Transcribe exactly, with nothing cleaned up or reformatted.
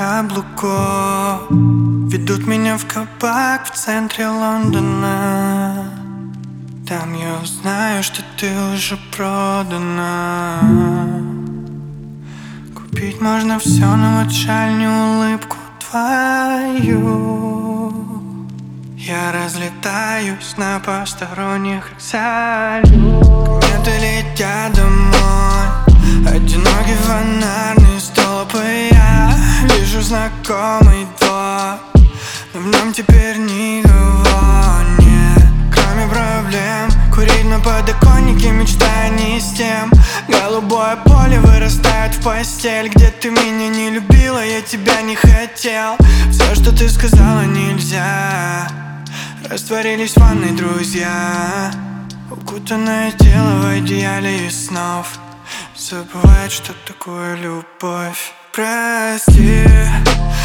каблуков ведут меня в кабак в центре Лондона. Там я узнаю, что ты уже продана. Купить можно все, но вот жаль не улыбку твою. Я разлетаюсь на посторонних салют. Кометы летят домой, одинокий фонарный столб, и я вижу знакомый двор, но в нем теперь никого нет, кроме проблем. Курить на подоконнике, мечтая не с тем. Голубое поле вырастает в постель, где ты меня не любила, я тебя не хотел. Все, что ты сказала, нельзя. Растворились в ванной друзья, укутанное тело в одеяле из снов. Забывает, что такое любовь. Прости,